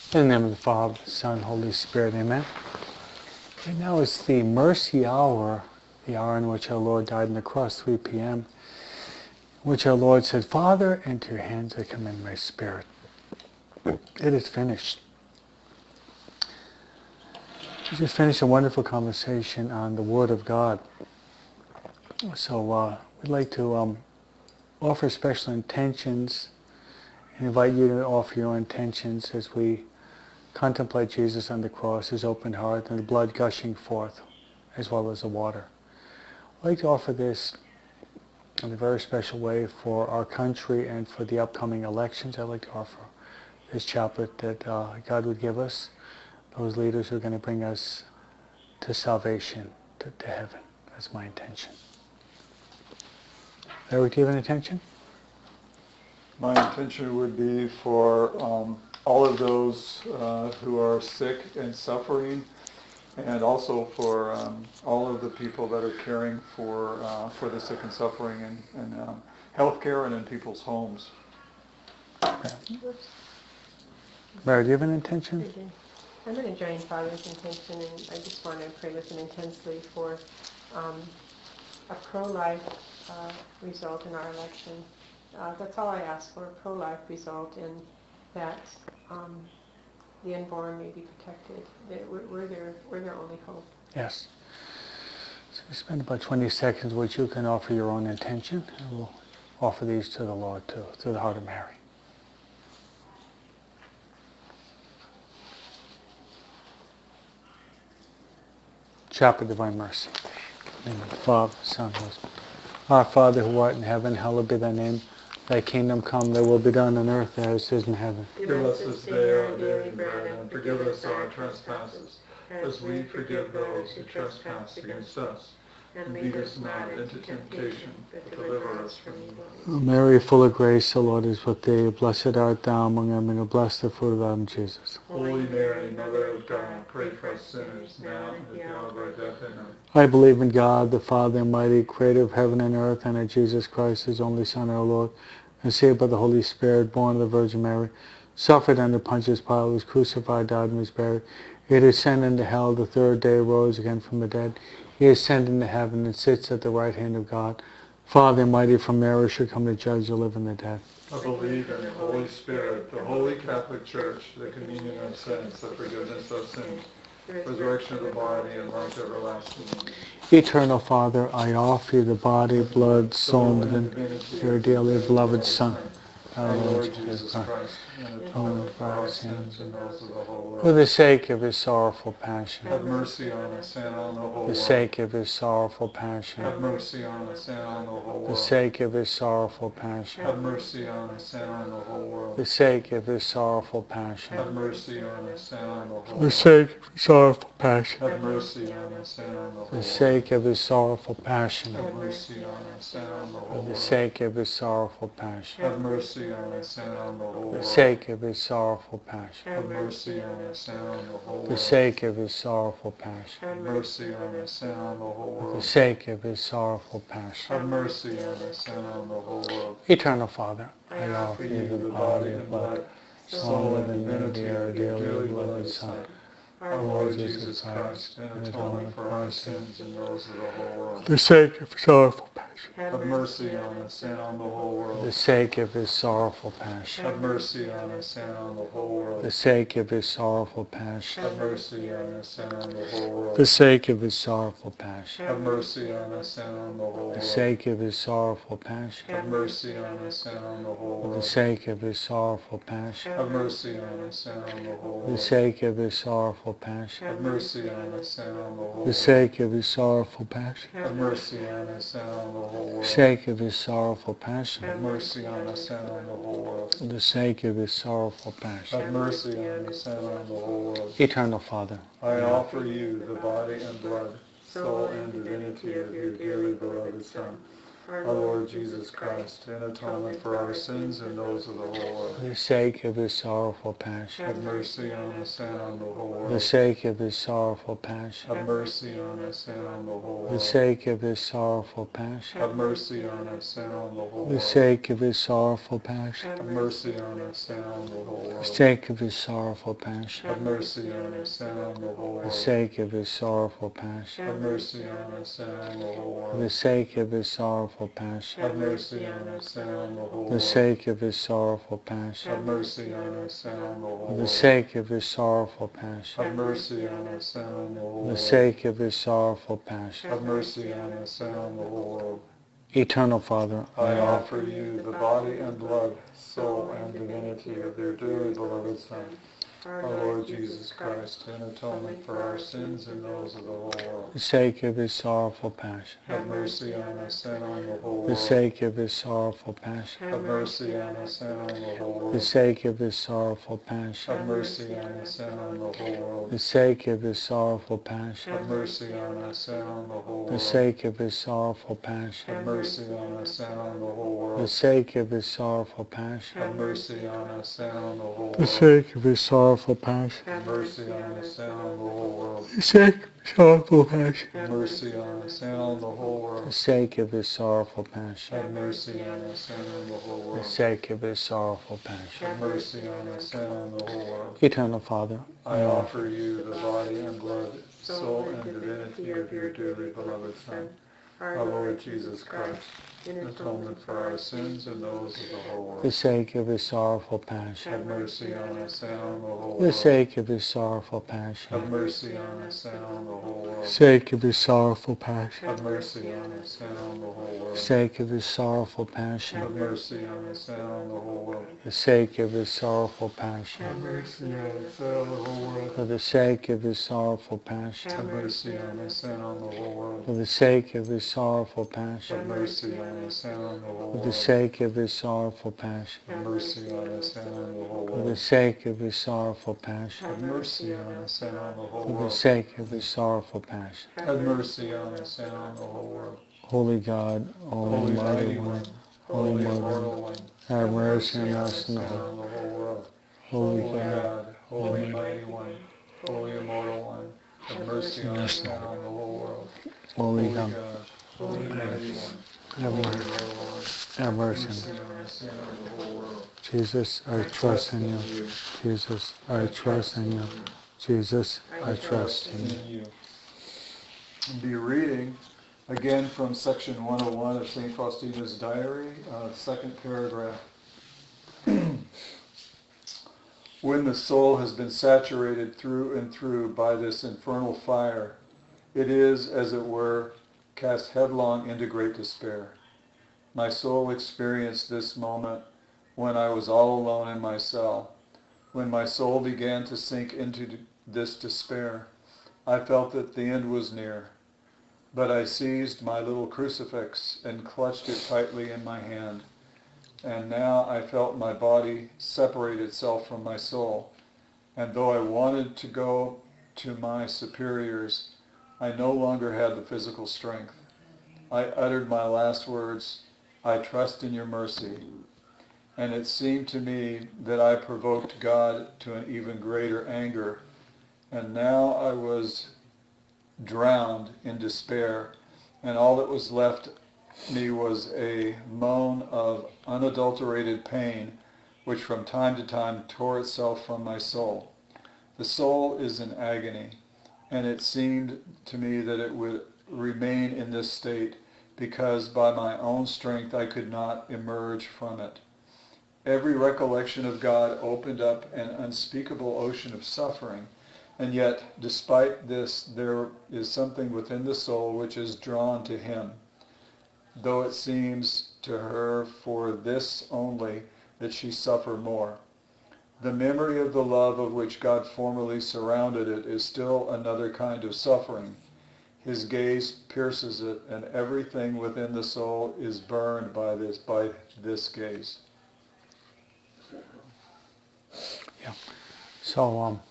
In the name of the Father, Son, Holy Spirit, amen. And now it's the mercy hour, the hour in which our Lord died on the cross, 3 p.m., in which our Lord said, Father, into your hands I commend my spirit. It is finished. We just finished a wonderful conversation on the Word of God. So we'd like to offer special intentions and invite you to offer your intentions as we contemplate Jesus on the cross, his open heart, and the blood gushing forth, as well as the water. I'd like to offer this in a very special way for our country and for the upcoming elections. I'd like to offer this chaplet that God would give us, those leaders who are going to bring us to salvation, to heaven. That's my intention. Larry, do you have an intention? My intention would be for all of those who are sick and suffering, and also for all of the people that are caring for the sick and suffering in healthcare and in people's homes. Mary, do you have an intention? I do. I'm going to join Father's intention, and I just want to pray with him intensely for a pro-life result in our election. That's all I ask for, a pro-life result, and that the unborn may be protected. We're their only hope. Yes. So we spend about 20 seconds which you can offer your own intention, and we'll offer these to the Lord too, through the heart of Mary. Chapter of Divine Mercy. In the name of the Father, Son, Holy Spirit. Our Father who art in heaven, hallowed be thy name. Thy kingdom come, thy will be done on earth as it is in heaven. Give us this day our daily bread, and forgive us our trespasses, as we forgive those who trespass against us. And lead us not into temptation, but deliver us from evil. O Mary, full of grace, the Lord is with thee. Blessed art thou among women, and blessed the fruit of thy womb, Jesus. Holy Mary, Mother of God, pray for us sinners, now and at the hour of our death. Amen. I believe in God, the Father Almighty, creator of heaven and earth, and in Jesus Christ, his only Son, our Lord, conceived by the Holy Spirit, born of the Virgin Mary, suffered under Pontius Pilate, was crucified, died, and was buried. He descended into hell, the third day rose again from the dead. He ascended into heaven and sits at the right hand of God. Father Almighty, from Mary should come to judge the living and the dead. I believe in the Holy Spirit, the Holy Catholic Church, the communion of saints, the forgiveness of sins, resurrection of the body, and life everlasting. Eternal Father, I offer you the body, blood, soul, and divinity of your dearly beloved Son, our Lord Jesus Christ, and atonement for our sins and those of the whole for world. the sake of his sorrowful passion, Have mercy on us and on the whole for world. the sake of his sorrowful passion, Have mercy on us and on the whole for the world. sake of his sorrowful passion, Have mercy on us and on the whole for world. the sake of his sorrowful passion, Have mercy on us and on the whole for the world. sake of his sorrowful passion, Have mercy on us and on the whole for the world. sake of his sorrowful passion, Have mercy on us and on the for whole the world. sake of his sorrowful passion, Have mercy on us and on the whole for the world. sake of his sorrowful passion, Have mercy on us and on the whole for the world. sake of his sorrowful passion, Have mercy on us and on the whole for the world. sake of his sorrowful passion. Have mercy on us and on the whole world. Eternal Father, I I offer offer you you the body and blood, soul and divinity of your dearly beloved Son, our Lord Jesus Christ, and atonement for our sins and those of the whole world. for the sake of his sorrowful passion, Have mercy on us and on the whole for the world. sake of his sorrowful passion, Have mercy on us and on the whole for the world. sake of his sorrowful passion, Have mercy on us and on the whole for the world. sake of his sorrowful passion, Have mercy on us and on the whole for the world. sake of his sorrowful passion, Have mercy on us and on the whole for the world. sake of his sorrowful passion, Have mercy on us and on the whole for the world. sake of his sorrowful passion, Have mercy on us and on the whole for the world. sake of his sorrowful passion, Have mercy on us and on the whole for the world. sake of his sorrowful passion, Have mercy on us and on the whole world. for the sake of his sorrowful passion. Have mercy on us and on the whole world. Eternal Father, I offer you the body and blood, soul and divinity of your dearly beloved Son, our Lord Jesus Christ, in atonement for our sins and those of the whole world. For the sake of his sorrowful passion. Have mercy on us and on the whole For the world. sake of his sorrowful passion. Have mercy on us and on the whole For the world. sake of his sorrowful passion. Have mercy on us and on the whole For the world. sake of his sorrowful passion. Have mercy on us and on the whole For the world. sake of his sorrowful passion. Have mercy on us and on the whole For the world. sake of his sorrowful passion. Have mercy on us and on the whole For the world. sake of his sorrowful passion. Have mercy on us and on the whole For the world. sake of his sorrowful passion. Have mercy on us and on the whole For the world. sake of his sorrowful passion. Have mercy on us and on the whole For the world. sake of his sorrowful passion. Have mercy on us and on the whole world. Eternal Father, I offer you the body and blood, soul and divinity of your dearly beloved Son, our Lord Jesus Christ, in atonement for our sins and those of the whole world. for the sake of his sorrowful passion. Have mercy on us and on the whole For the world. sake of his sorrowful passion. Have mercy on us and on the whole For the world. sake of his sorrowful passion. Have mercy on us and on the whole For world. the sake of his sorrowful passion. Have mercy on us and on the whole For the world. sake of his sorrowful passion. Have mercy on us and on the whole For the world. sake of his sorrowful passion. Have mercy on us and on the whole For the world. sake of his sorrowful passion. Have mercy on us and on the whole world. For the sake of his sorrowful passion. Have mercy on us and on the whole For the world. sake of his sorrowful passion. Have mercy on us and on the whole For the world. sake of his sorrowful passion. Have mercy on us and on the whole world. Eternal Father, I offer you the body and blood, soul and divinity of your dearly beloved Son, our Lord Jesus Christ, in atonement for our sins and those of the whole for the world. sake of his sorrowful passion. Have mercy on us and on the whole For the world. sake of his sorrowful passion. Have mercy on us and on the whole For the world. sake of his sorrowful passion. Have mercy on us and on the whole For the world. sake of his sorrowful Have passion. mercy on us and on the whole world. For the sake of his sorrowful passion. Have mercy on us and on the whole world. For the sake of his sorrowful passion. Have mercy on us and on the whole world. For the sake of his sorrowful passion. Have mercy on us and on the whole For the world. sake of his sorrowful passion. Have mercy on us and on the whole For the world. sake of his sorrowful passion. Have mercy on us and on the whole For the world. sake of his sorrowful passion. Have mercy on us and on the whole world. Holy God, Holy Almighty Mighty One, One, Holy Holy Mother, Immortal One, have mercy on us and and the whole. on the whole world. Holy Holy God, God, Holy Mighty One, Holy Immortal One, have mercy on us and on the whole world. Holy Holy God, God, Holy Mighty One, have Holy mercy, Immortal One, have mercy. mercy on us and on the whole world. Jesus, I trust in you. Jesus, I trust in you. Jesus, I trust in you. in you. I'll be reading again from section 101 of St. Faustina's diary, second paragraph. When the soul has been saturated through and through by this infernal fire, it is, as it were, cast headlong into great despair. My soul experienced this moment when I was all alone in my cell. When my soul began to sink into this despair, I felt that the end was near. But I seized my little crucifix and clutched it tightly in my hand. And now I felt my body separate itself from my soul. And though I wanted to go to my superiors, I no longer had the physical strength. I uttered my last words, "I trust in your mercy." And it seemed to me that I provoked God to an even greater anger. And now I was drowned in despair, and all that was left me was a moan of unadulterated pain, which from time to time tore itself from my soul. The soul is in agony, and it seemed to me that it would remain in this state, because by my own strength I could not emerge from it. Every recollection of God opened up an unspeakable ocean of suffering, and yet, despite this, there is something within the soul which is drawn to Him, though it seems to her for this only that she suffer more. The memory of the love of which God formerly surrounded it is still another kind of suffering. His gaze pierces it, and everything within the soul is burned by this gaze. So,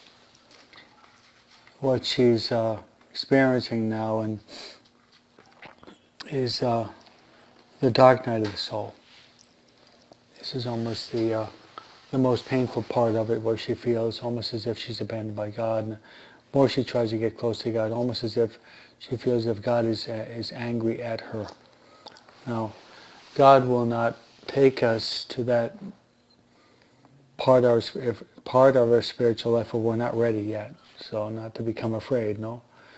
what she's experiencing now and is the dark night of the soul. This is almost the most painful part of it, where she feels almost as if she's abandoned by God. And the more she tries to get close to God, almost as if she feels as if God is angry at her. Now, God will not take us to that part of our spiritual life where we're not ready yet. So not to become afraid, no.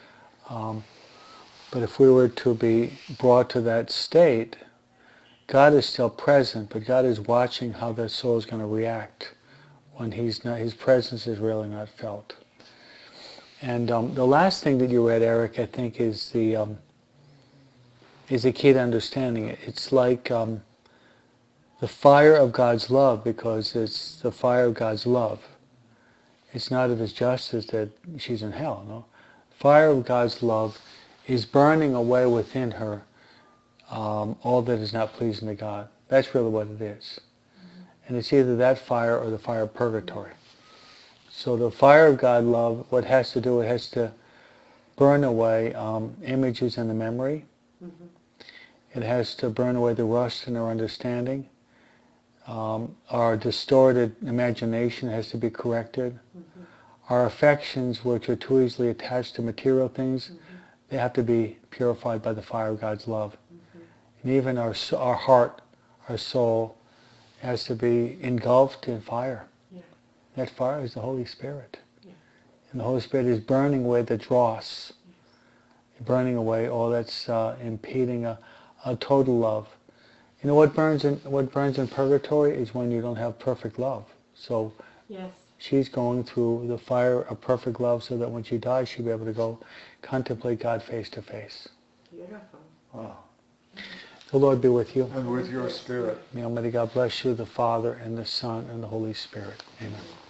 But if we were to be brought to that state, God is still present, but God is watching how the soul is going to react when His presence is really not felt. And the last thing that you read, Eric, I think is the key to understanding it. It's like the fire of God's love, because it's the fire of God's love. It's not of His justice that she's in hell, no. Fire of God's love is burning away within her all that is not pleasing to God. That's really what it is. And it's either that fire or the fire of purgatory. So the fire of God love, what it has to do, it has to burn away images in the memory. It has to burn away the rust in our understanding. Our distorted imagination has to be corrected. Our affections, which are too easily attached to material things, they have to be purified by the fire of God's love. And even our heart, our soul, has to be engulfed in fire. That fire is the Holy Spirit. And the Holy Spirit is burning away the dross, burning away all that's impeding a total love. You know, what burns in purgatory is when you don't have perfect love. So she's going through the fire of perfect love, so that when she dies, she'll be able to go contemplate God face to face. Beautiful. Wow. The Lord be with you. And with your spirit. May Almighty God bless you, the Father, and the Son, and the Holy Spirit. Amen.